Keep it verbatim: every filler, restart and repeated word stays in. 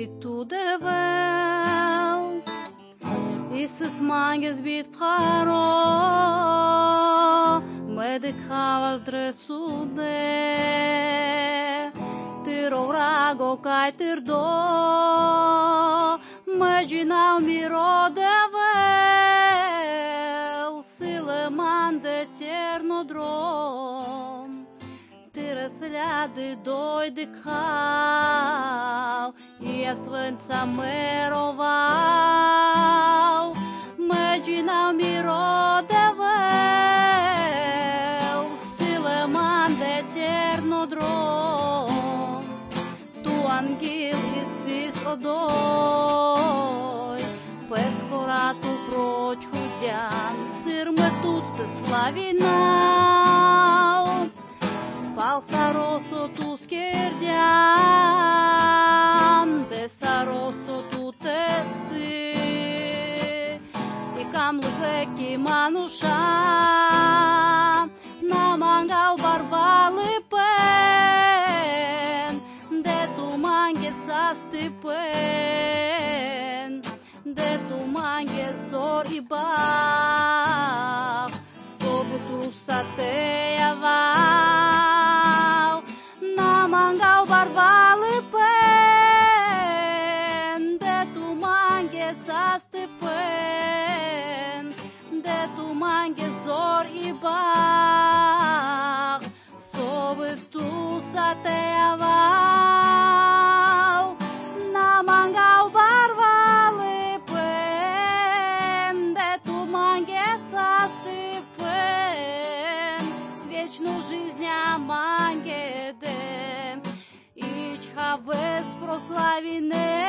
tu de vel Isus manges bit paro me de khavas dresude Tir orago kai tir do Maginau miro de vel Sile man de terno drom Tira sljadi doj de krav I ja svenca merovau Maginau miro de vel Sile man de terno drom Tu angel isis odoj Pes coratu proč hudean Sir me tuts te slavinau Palsaroso tu scherdian Desaroso tu te si I cam luveki manusha Namangau barbali pen De tu mange sastipen De tu mange zor i bach Sobu tu satejavau Namangau barbali pen De tu mange sastipen De tu mange zor i bach Sobu tu satejavau Namangau barbali pen De tu mange sastipen Вечную жизнь амангеде И чхавес прославине